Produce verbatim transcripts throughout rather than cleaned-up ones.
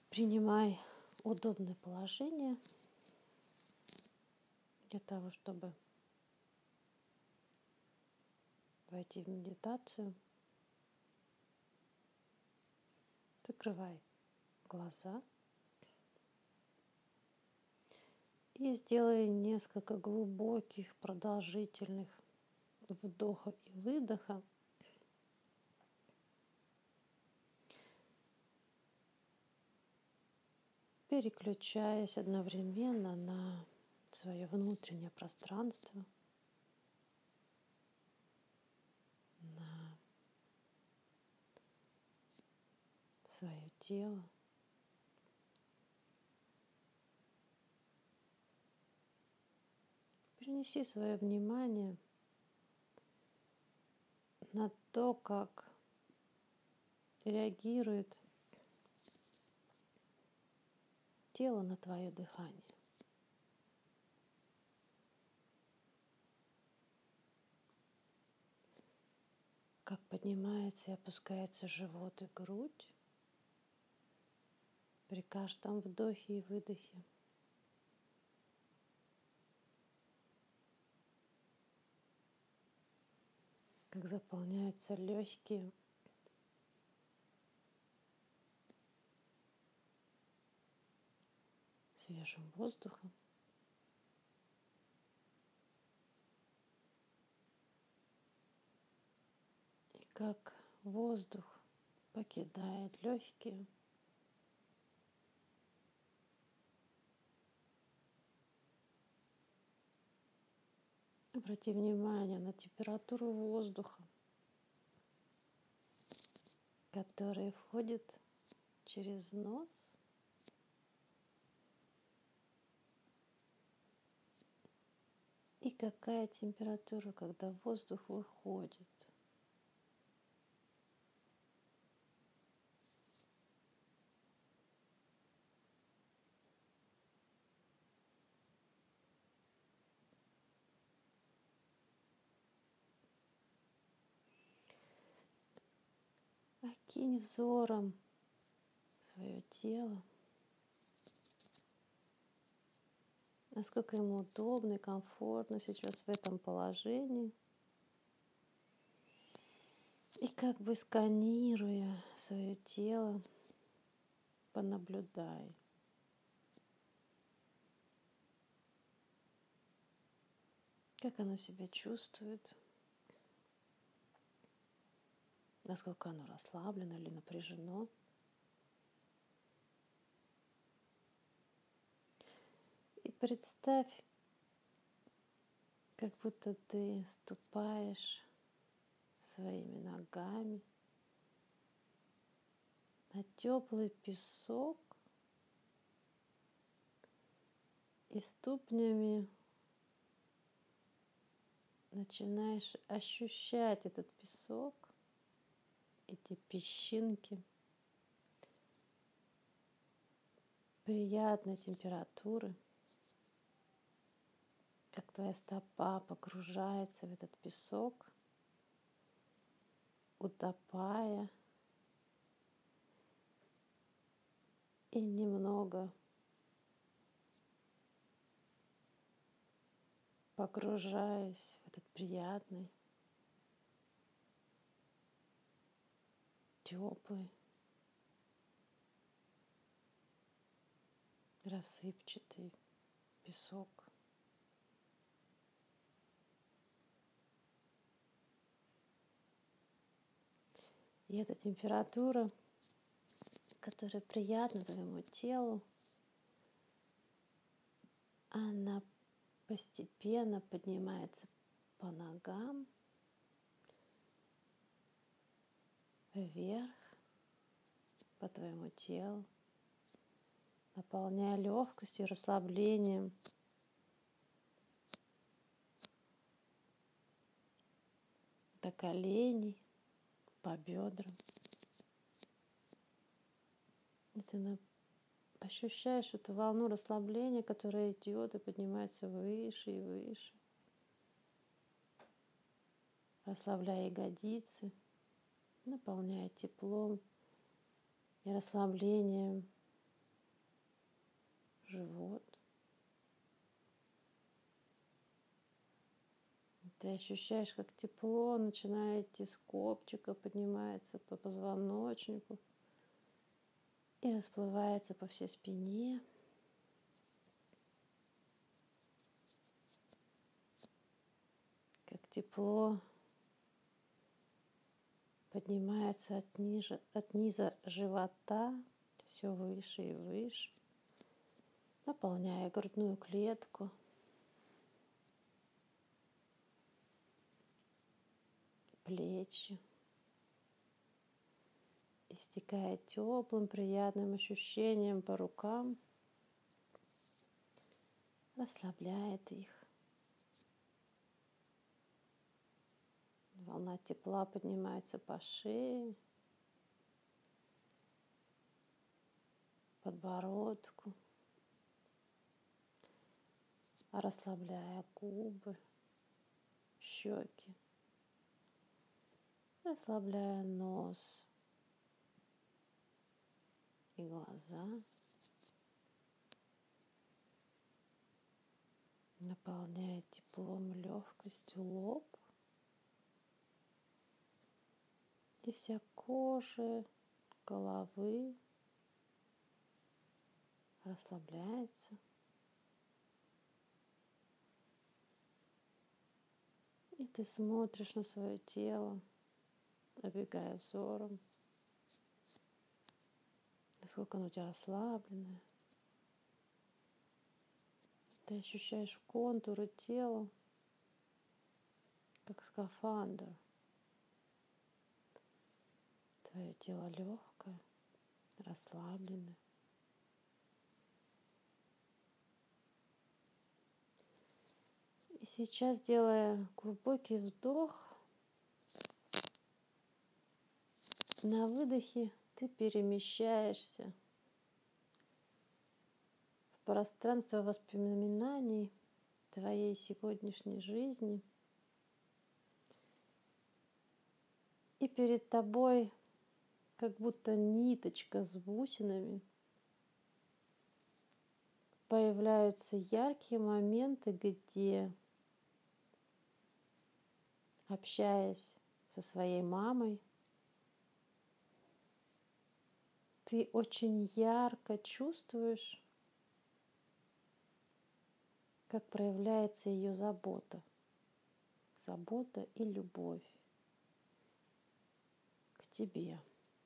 Принимай удобное положение для того, чтобы войти в медитацию. Закрывай глаза и сделай несколько глубоких, продолжительных вдоха и выдоха. Переключаясь одновременно на свое внутреннее пространство, на свое тело. Перенеси свое внимание на то, как реагирует тело на твое дыхание. Как поднимается и опускается живот и грудь при каждом вдохе и выдохе. Как заполняются легкие свежим воздухом. И как воздух покидает легкие. Обрати внимание на температуру воздуха, который входит через нос и какая температура, когда воздух выходит. Окинь взором свое тело, насколько ему удобно и комфортно сейчас в этом положении. И как бы сканируя свое тело, понаблюдай. Как оно себя чувствует, насколько оно расслаблено или напряжено. И представь, как будто ты ступаешь своими ногами на теплый песок и ступнями начинаешь ощущать этот песок, эти песчинки приятной температуры, как твоя стопа погружается в этот песок, утопая и немного погружаясь в этот приятный, теплый, рассыпчатый песок. И эта температура, которая приятна твоему телу, она постепенно поднимается по ногам вверх по твоему телу, наполняя легкостью и расслаблением до коленей, по бедрам. И ты на... ощущаешь эту волну расслабления, которая идет и поднимается выше и выше, расслабляя ягодицы, наполняя теплом и расслаблением живот. Ты ощущаешь, как тепло начинает идти с копчика, поднимается по позвоночнику и расплывается по всей спине. Как тепло поднимается от, ниже, от низа живота все выше и выше, наполняя грудную клетку. Плечи. И стекает теплым, приятным ощущением по рукам, расслабляет их. Волна тепла поднимается по шее, подбородку, расслабляя губы, щеки, расслабляя нос и глаза, наполняя теплом, легкостью лоб и вся кожа головы расслабляется. И ты смотришь на свое тело, оббегая взором, насколько оно у тебя расслабленное. Ты ощущаешь контуры тела, как скафандр. Твое тело легкое, расслабленное. И сейчас, делая глубокий вдох, на выдохе ты перемещаешься в пространство воспоминаний твоей сегодняшней жизни. И перед тобой как будто ниточка с бусинами появляются яркие моменты, где, общаясь со своей мамой, ты очень ярко чувствуешь, как проявляется ее забота, забота и любовь к тебе.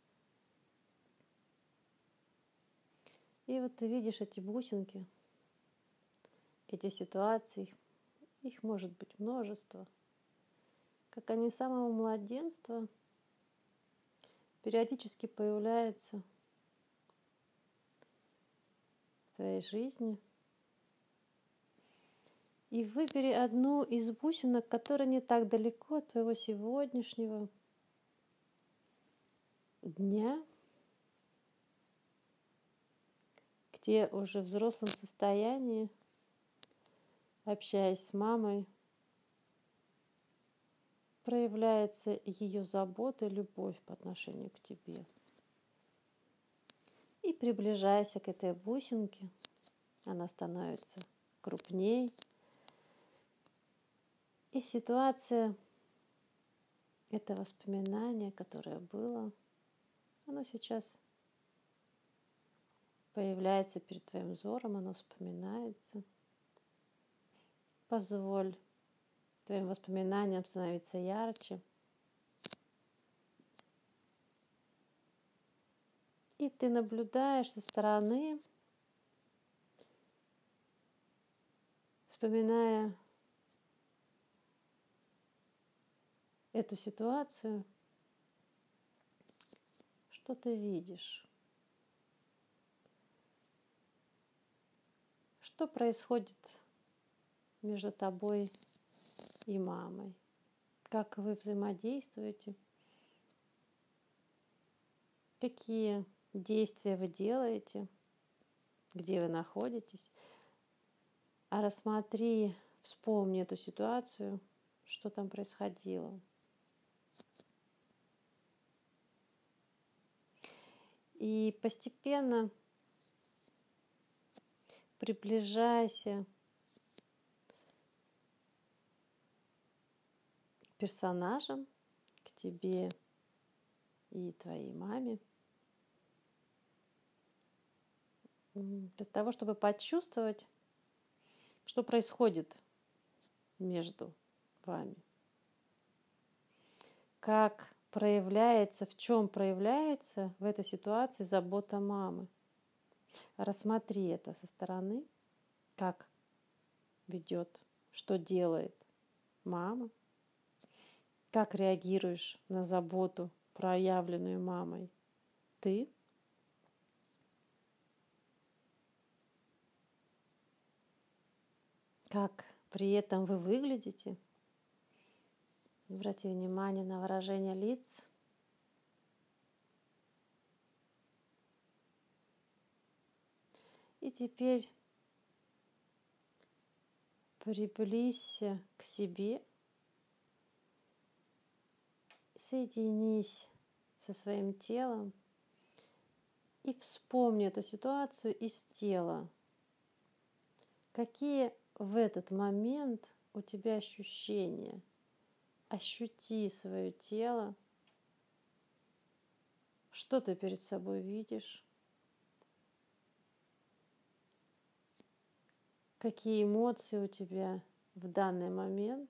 И вот ты видишь эти бусинки, эти ситуации, их может быть множество, как они с самого младенства периодически появляются в твоей жизни. И выбери одну из бусинок, которая не так далеко от твоего сегодняшнего дня, где уже в взрослом состоянии, общаясь с мамой, проявляется ее забота и любовь по отношению к тебе. И приближайся к этой бусинке, она становится крупней. И ситуация, это воспоминание, которое было, оно сейчас появляется перед твоим взором, оно вспоминается. Позволь твоим воспоминаниям становиться ярче. И ты наблюдаешь со стороны, вспоминая эту ситуацию, что ты видишь, что происходит между тобой и мамой, как вы взаимодействуете, какие действия вы делаете, где вы находитесь. А рассмотри, вспомни эту ситуацию, что там происходило. И постепенно приближайся к персонажам, к тебе и твоей маме, для того, чтобы почувствовать, что происходит между вами, как проявляется, в чем проявляется в этой ситуации забота мамы. Рассмотри это со стороны, как ведет, что делает мама, как реагируешь на заботу, проявленную мамой ты. Как при этом вы выглядите. Обрати внимание на выражение лиц. И теперь приблизься к себе, соединись со своим телом и вспомни эту ситуацию из тела. Какие в этот момент у тебя ощущения? Ощути свое тело, что ты перед собой видишь, какие эмоции у тебя в данный момент,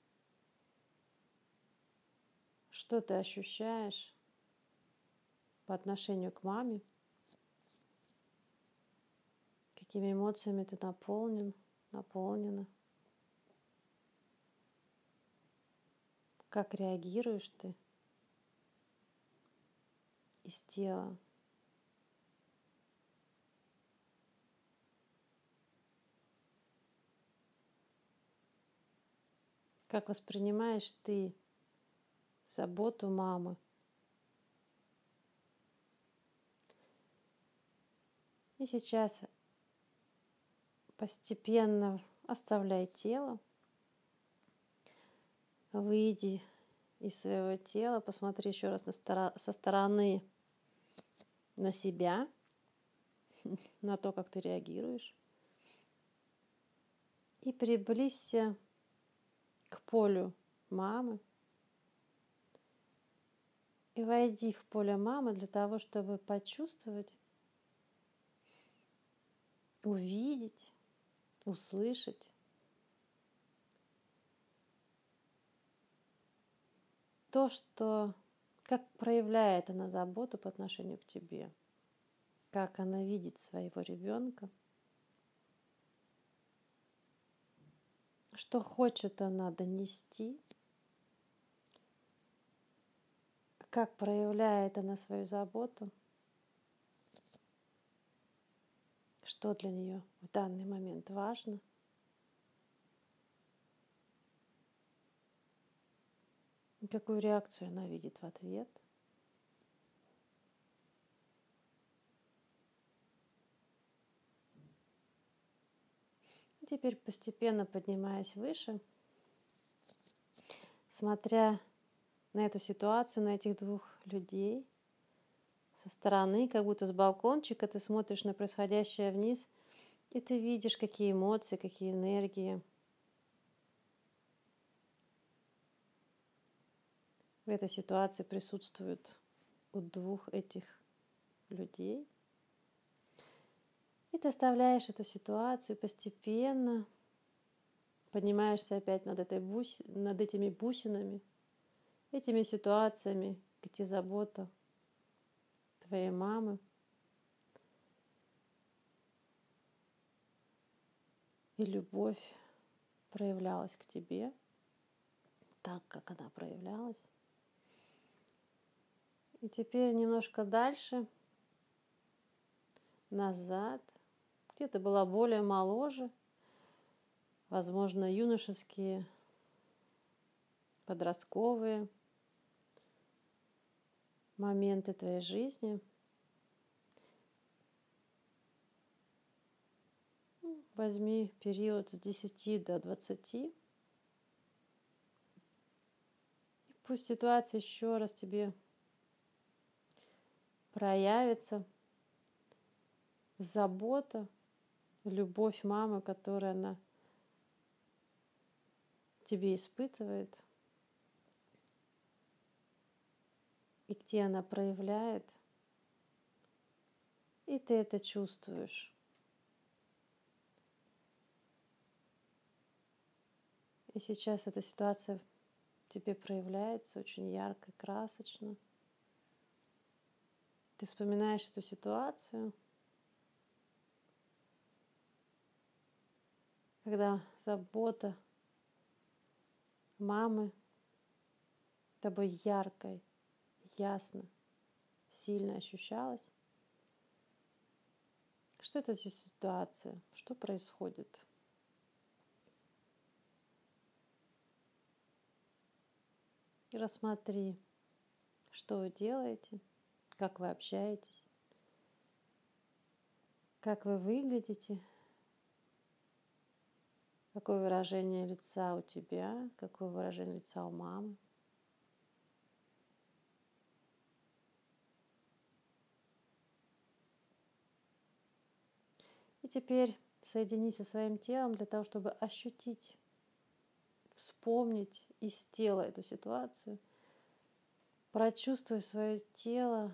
что ты ощущаешь по отношению к маме, какими эмоциями ты наполнен, наполнена, как реагируешь ты из тела. Как воспринимаешь ты заботу мамы. И сейчас постепенно оставляй тело, выйди из своего тела, посмотри еще раз на стора- со стороны на себя, на то, как ты реагируешь, и приблизься к полю мамы и войди в поле мамы для того, чтобы почувствовать, увидеть, услышать то, что, как проявляет она заботу по отношению к тебе, как она видит своего ребенка, что хочет она донести, как проявляет она свою заботу, что для нее в данный момент важно. И какую реакцию она видит в ответ. И теперь, постепенно поднимаясь выше, смотря на эту ситуацию, на этих двух людей со стороны, как будто с балкончика ты смотришь на происходящее вниз, и ты видишь, какие эмоции, какие энергии в этой ситуации присутствуют у двух этих людей. И ты оставляешь эту ситуацию, постепенно поднимаешься опять над, этой бус... над этими бусинами, этими ситуациями, где забота твоей мамы и любовь проявлялась к тебе так, как она проявлялась. И теперь немножко дальше, назад, где ты была более моложе, возможно, юношеские, подростковые моменты твоей жизни. Возьми период с десяти до двадцати. И пусть ситуация еще раз тебе проявится, забота любовь мамы, которую она тебе испытывает, и где она проявляет, и ты это чувствуешь. И сейчас эта ситуация в тебе проявляется очень ярко, красочно. Ты вспоминаешь эту ситуацию, когда забота мамы тобой яркой, ясно, сильно ощущалась. Что это за ситуация? Что происходит? И рассмотри, что вы делаете, как вы общаетесь, как вы выглядите, какое выражение лица у тебя, какое выражение лица у мамы. И теперь соединись со своим телом для того, чтобы ощутить, вспомнить из тела эту ситуацию. Прочувствуй свое тело,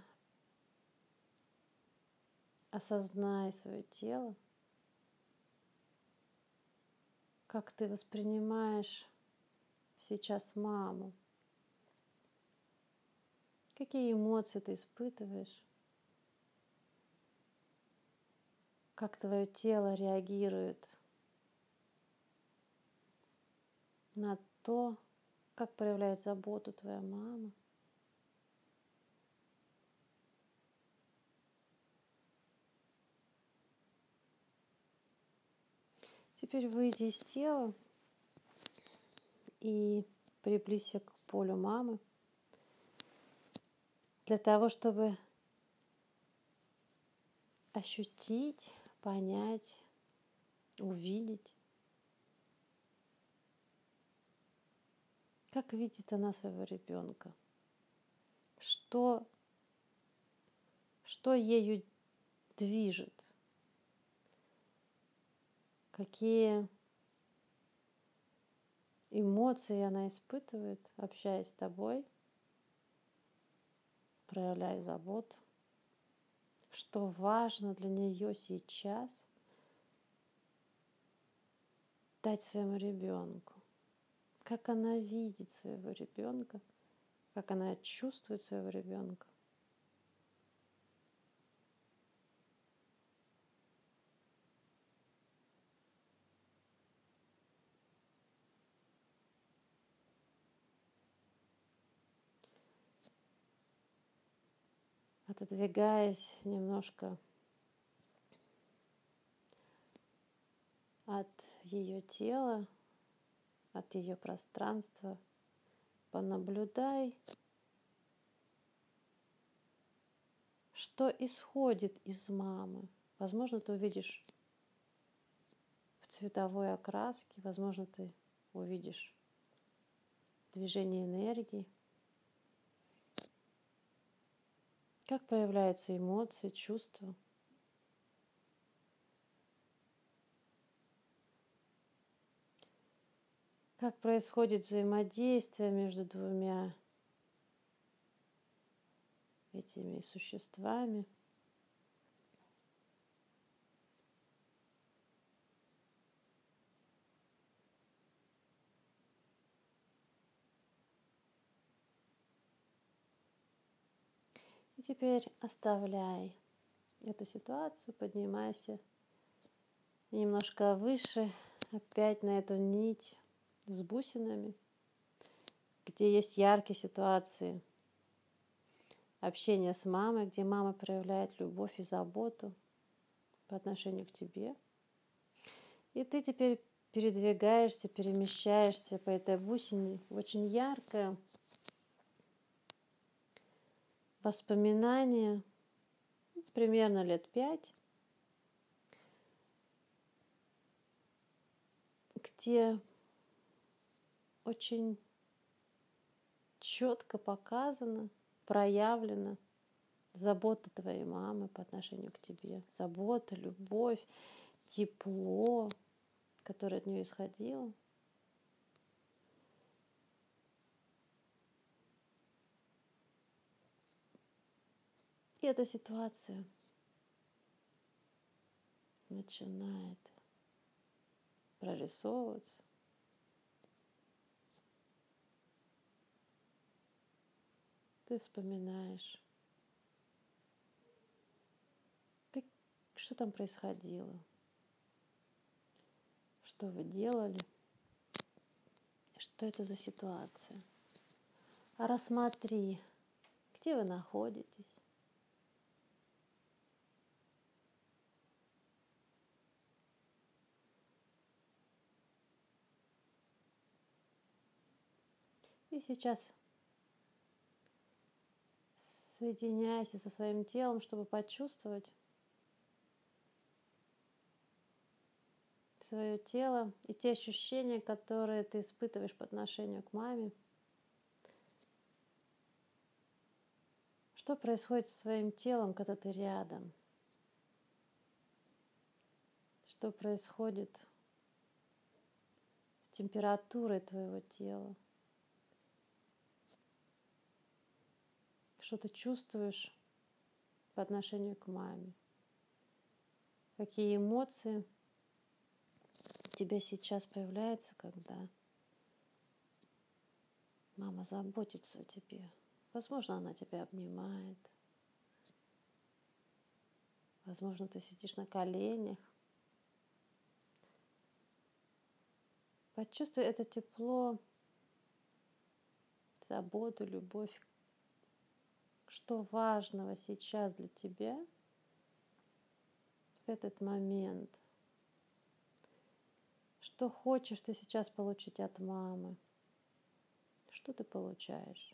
осознай свое тело, как ты воспринимаешь сейчас маму, какие эмоции ты испытываешь, как твое тело реагирует на то, как проявляет заботу твоя мама. Теперь выйди из тела и приблизься к полю мамы для того, чтобы ощутить, понять, увидеть, как видит она своего ребенка, что, что ею движет, какие эмоции она испытывает, общаясь с тобой, проявляя заботу, что важно для нее сейчас дать своему ребенку, как она видит своего ребенка, как она чувствует своего ребенка. Отодвигаясь немножко от ее тела, от ее пространства, понаблюдай, что исходит из мамы. Возможно, ты увидишь в цветовой окраске, возможно, ты увидишь движение энергии, как проявляются эмоции, чувства. Как происходит взаимодействие между двумя этими существами. И теперь оставляй эту ситуацию, поднимайся немножко выше, опять на эту нить с бусинами, где есть яркие ситуации общения с мамой, где мама проявляет любовь и заботу по отношению к тебе. И ты теперь передвигаешься, перемещаешься по этой бусине в очень яркое воспоминание, примерно лет пять, где очень четко показано, проявлена забота твоей мамы по отношению к тебе, забота, любовь, тепло, которое от нее исходило. И эта ситуация начинает прорисовываться. Ты вспоминаешь, как, что там происходило, что вы делали, что это за ситуация. А рассмотри, где вы находитесь. И сейчас соединяйся со своим телом, чтобы почувствовать свое тело и те ощущения, которые ты испытываешь по отношению к маме. Что происходит с твоим телом, когда ты рядом? Что происходит с температурой твоего тела? Что ты чувствуешь по отношению к маме? Какие эмоции у тебя сейчас появляются, когда мама заботится о тебе? Возможно, она тебя обнимает. Возможно, ты сидишь на коленях. Почувствуй это тепло, заботу, любовь. Что важного сейчас для тебя в этот момент? Что хочешь ты сейчас получить от мамы? Что ты получаешь?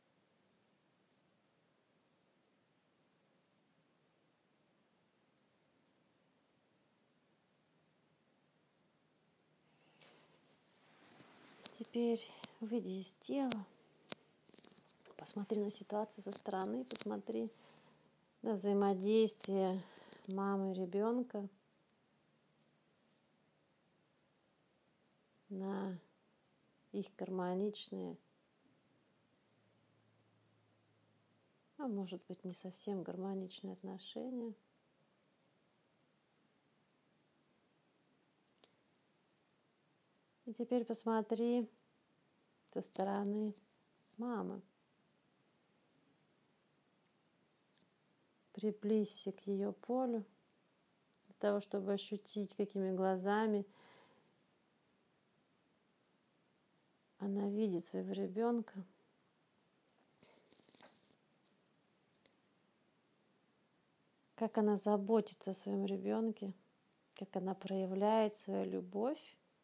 Теперь выйди из тела, посмотри на ситуацию со стороны, посмотри на взаимодействие мамы и ребенка, на их гармоничные, а может быть не совсем гармоничные отношения. И теперь посмотри со стороны мамы. Приблизься к ее полю для того, чтобы ощутить, какими глазами она видит своего ребенка. Как она заботится о своем ребенке, как она проявляет свою любовь,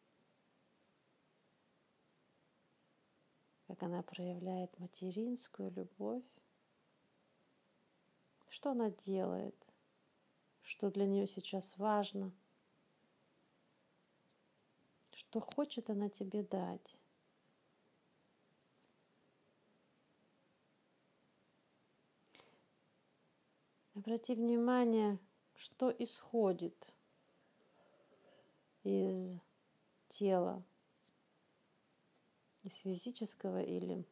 как она проявляет материнскую любовь. Что она делает, что для нее сейчас важно, что хочет она тебе дать. Обрати внимание, что исходит из тела, из физического или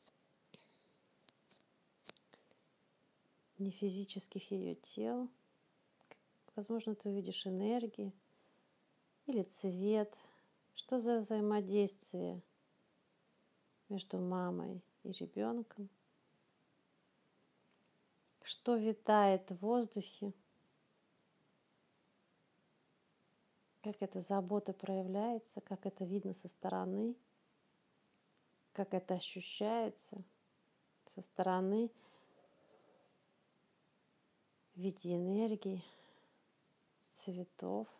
нефизических ее тел. Возможно, ты увидишь энергии или цвет. Что за взаимодействие между мамой и ребенком? Что витает в воздухе? Как эта забота проявляется, как это видно со стороны, как это ощущается со стороны в виде энергии, цветов.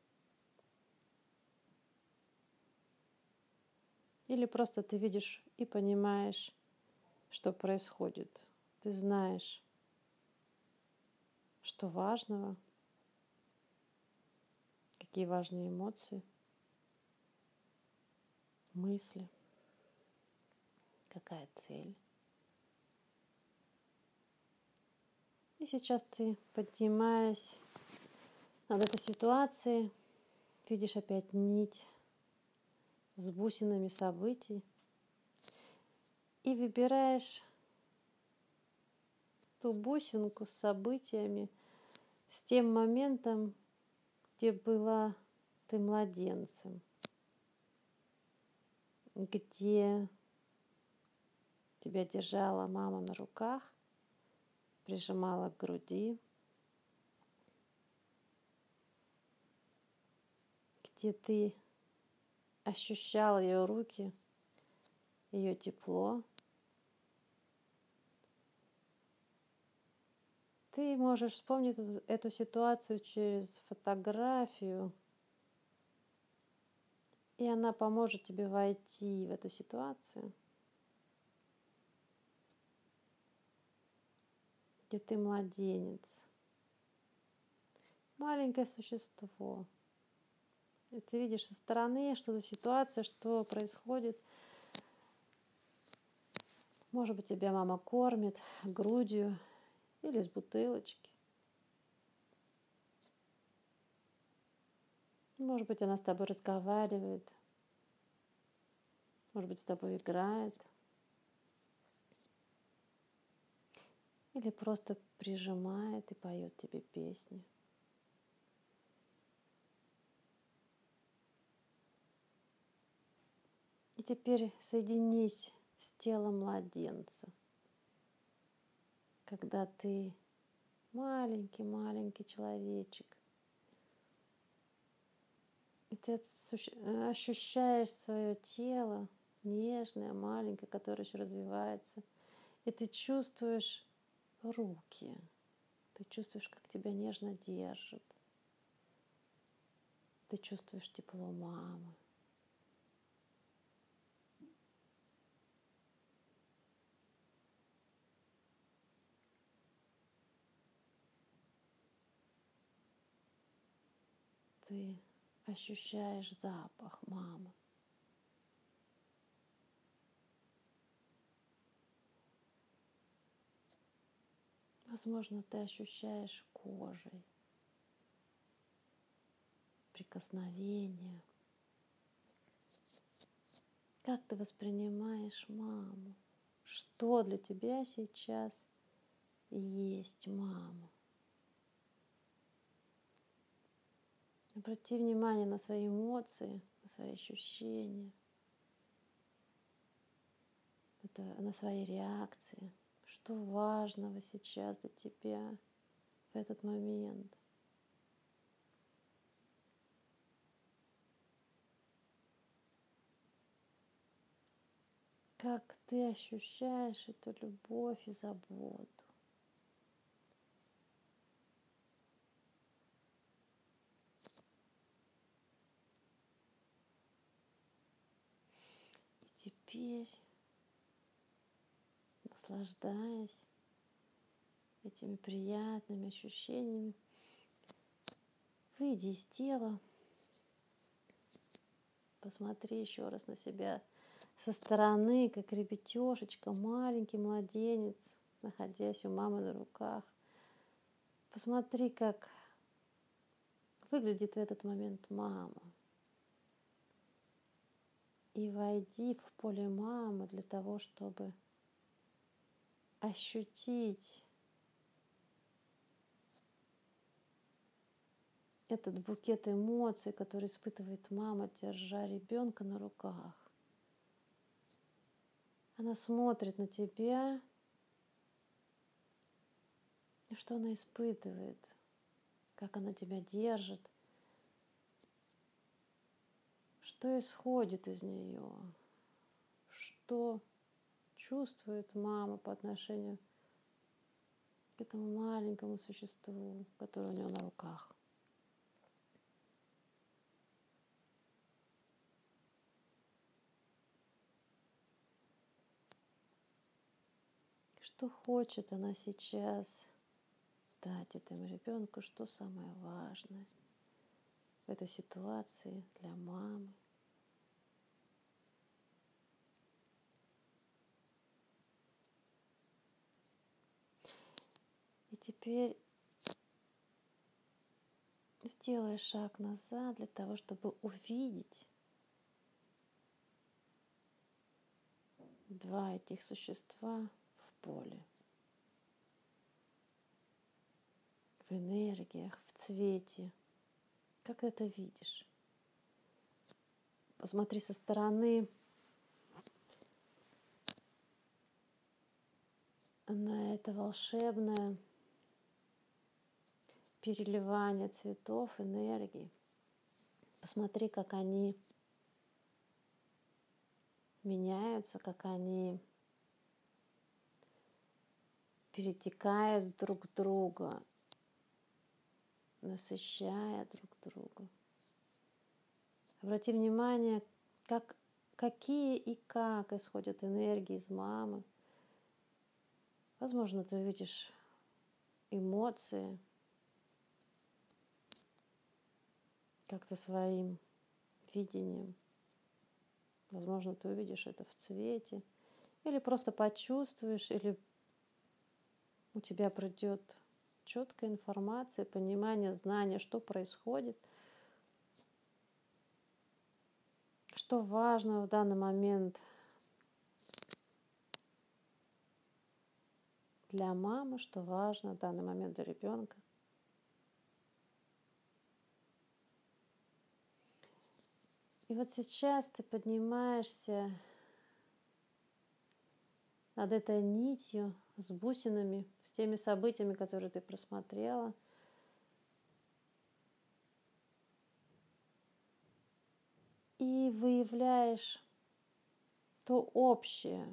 Или просто ты видишь и понимаешь, что происходит. Ты знаешь, что важного, какие важные эмоции, мысли, какая цель. И сейчас ты, поднимаясь над этой ситуацией, видишь опять нить с бусинами событий и выбираешь ту бусинку с событиями, с тем моментом, где была ты младенцем, где тебя держала мама на руках, прижимала к груди, где ты ощущал ее руки, ее тепло. Ты можешь вспомнить эту, эту ситуацию через фотографию, и она поможет тебе войти в эту ситуацию, где ты младенец, маленькое существо. И ты видишь со стороны, что за ситуация, что происходит. Может быть, тебя мама кормит грудью или с бутылочки. Может быть, она с тобой разговаривает. Может быть, с тобой играет. Или просто прижимает и поет тебе песни. И теперь соединись с телом младенца, когда ты маленький-маленький человечек. И ты ощущаешь свое тело, нежное, маленькое, которое еще развивается. И ты чувствуешь руки. Ты чувствуешь, как тебя нежно держат. Ты чувствуешь тепло мамы. Ты ощущаешь запах мамы. Возможно, ты ощущаешь кожей прикосновение. Как ты воспринимаешь маму? Что для тебя сейчас есть мама? Обрати внимание на свои эмоции, на свои ощущения, это, на свои реакции. Что важного сейчас для тебя в этот момент? Как ты ощущаешь эту любовь и заботу? И теперь, наслаждаясь этими приятными ощущениями, выйди из тела, посмотри еще раз на себя со стороны, как ребятешечка, маленький младенец, находясь у мамы на руках. Посмотри, как выглядит в этот момент мама. И войди в поле мамы для того, чтобы ощутить этот букет эмоций, который испытывает мама, держа ребенка на руках. Она смотрит на тебя, и что она испытывает, как она тебя держит, что исходит из нее, что чувствует мама по отношению к этому маленькому существу, которое у нее на руках. Что хочет она сейчас дать этому ребенку, что самое важное в этой ситуации для мамы. И теперь сделай шаг назад для того, чтобы увидеть два этих существа в поле, в энергиях, в цвете. Как ты это видишь? Посмотри со стороны на это волшебное переливание цветов, энергии. Посмотри, как они меняются, как они перетекают друг в друга, насыщая друг друга. Обрати внимание, как, какие и как исходят энергии из мамы. Возможно, ты увидишь эмоции как-то своим видением. Возможно, ты увидишь это в цвете. Или просто почувствуешь, или у тебя придет четкая информация, понимание, знание, что происходит, что важно в данный момент для мамы, что важно в данный момент для ребенка. И вот сейчас ты поднимаешься над этой нитью с бусинами, с теми событиями, которые ты просмотрела. И выявляешь то общее,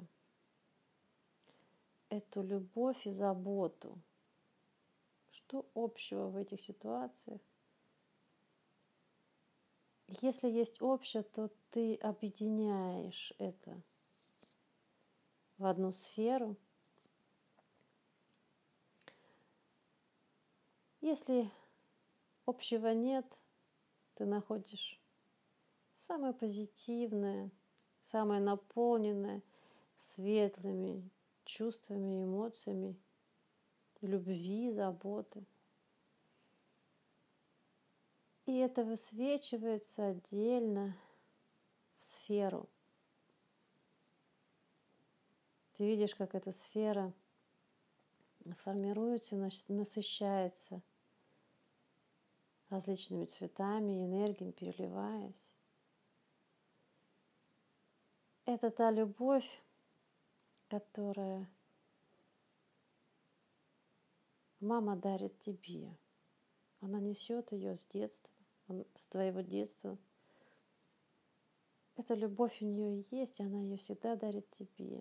эту любовь и заботу. Что общего в этих ситуациях? Если есть общее, то ты объединяешь это в одну сферу. Если общего нет, ты находишь самое позитивное, самое наполненное светлыми чувствами, эмоциями, любви, заботы. И это высвечивается отдельно в сферу. Ты видишь, как эта сфера формируется, насыщается различными цветами, энергиями, переливаясь. Это та любовь, которая мама дарит тебе. Она несет ее с детства, с твоего детства. Эта любовь у нее есть, и она ее всегда дарит тебе.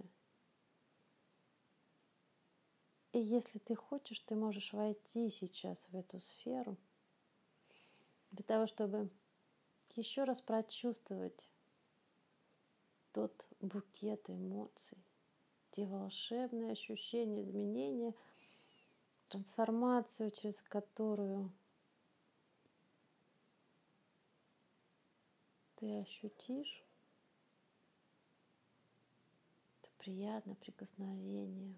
И если ты хочешь, ты можешь войти сейчас в эту сферу для того, чтобы еще раз прочувствовать тот букет эмоций, те волшебные ощущения, изменения, трансформацию, через которую ты ощутишь это приятное прикосновение,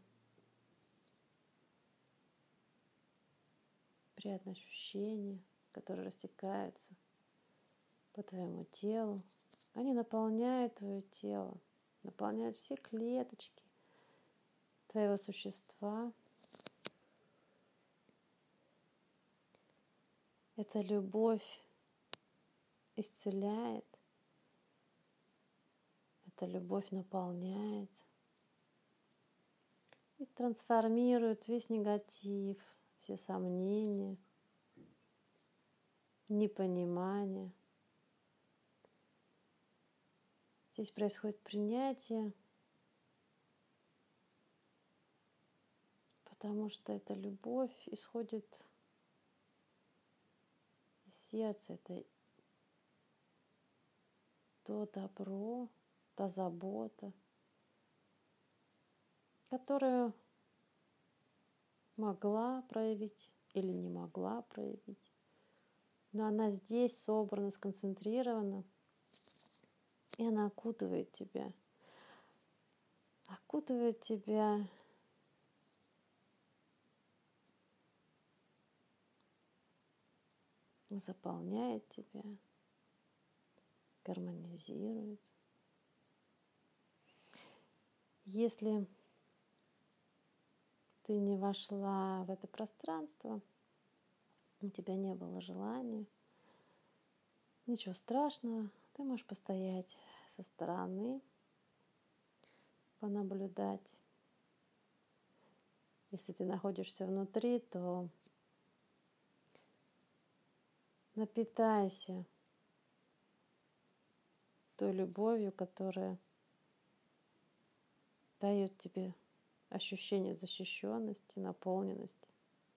приятные ощущения, которые растекаются по твоему телу. Они наполняют твое тело, наполняют все клеточки твоего существа. Эта любовь исцеляет, эта любовь наполняет и трансформирует весь негатив, все сомнения, непонимание. Здесь происходит принятие, потому что эта любовь исходит из сердца, это то добро, та забота, которую могла проявить или не могла проявить. Но она здесь собрана, сконцентрирована, и она окутывает тебя. Окутывает тебя заполняет тебя, гармонизирует. Если ты не вошла в это пространство, у тебя не было желания, ничего страшного, ты можешь постоять со стороны, понаблюдать. Если ты находишься внутри, то напитайся той любовью, которая дает тебе ощущение защищенности, наполненности.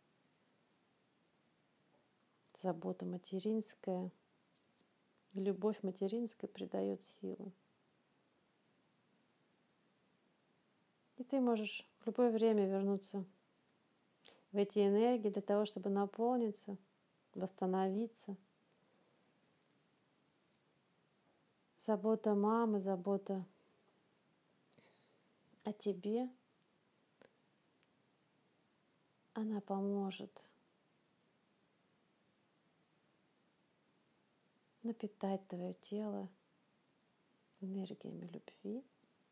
Забота материнская, любовь материнская придает силу. И ты можешь в любое время вернуться в эти энергии для того, чтобы наполниться, восстановиться. Забота мамы, забота о тебе, она поможет напитать твое тело энергиями любви.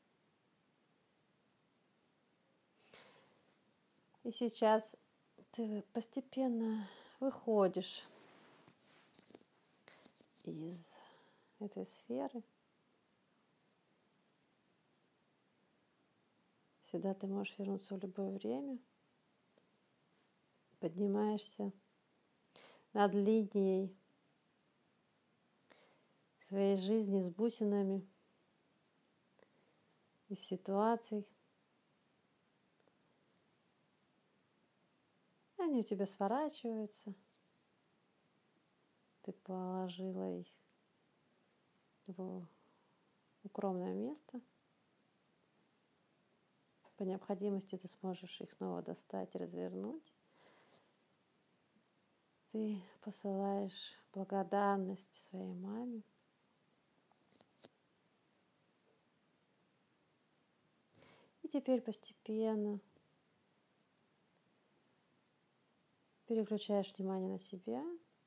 И сейчас ты постепенно выходишь из этой сферы. Сюда ты можешь вернуться в любое время. Поднимаешься над линией своей жизни с бусинами, из ситуаций. Они у тебя сворачиваются. Ты положила их в укромное место. По необходимости ты сможешь их снова достать и развернуть. Ты посылаешь благодарность своей маме. И теперь постепенно переключаешь внимание на себя.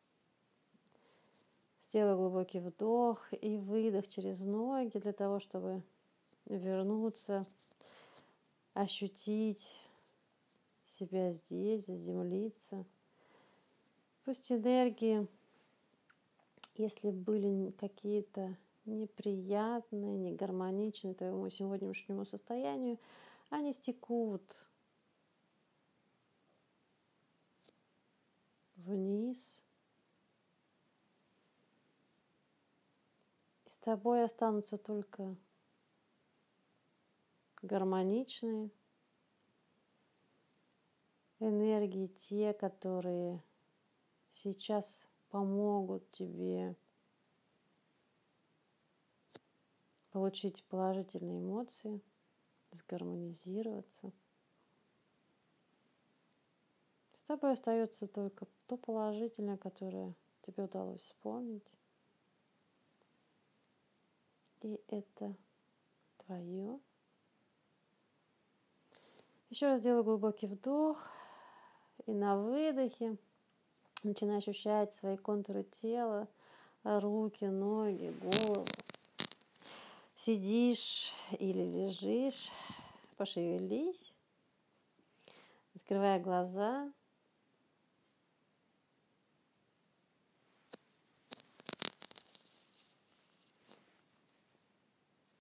Сделай глубокий вдох и выдох через ноги для того, чтобы вернуться, ощутить себя здесь, заземлиться. Пусть энергии, если были какие-то неприятные, негармоничные твоему сегодняшнему состоянию, они стекут вниз. И с тобой останутся только гармоничные энергии, те, которые сейчас помогут тебе получить положительные эмоции, сгармонизироваться. С тобой остается только то положительное, которое тебе удалось вспомнить. И это твое. Еще раз делаю глубокий вдох. И на выдохе начинай ощущать свои контуры тела, руки, ноги, голову. Сидишь или лежишь, пошевелись, открывая глаза.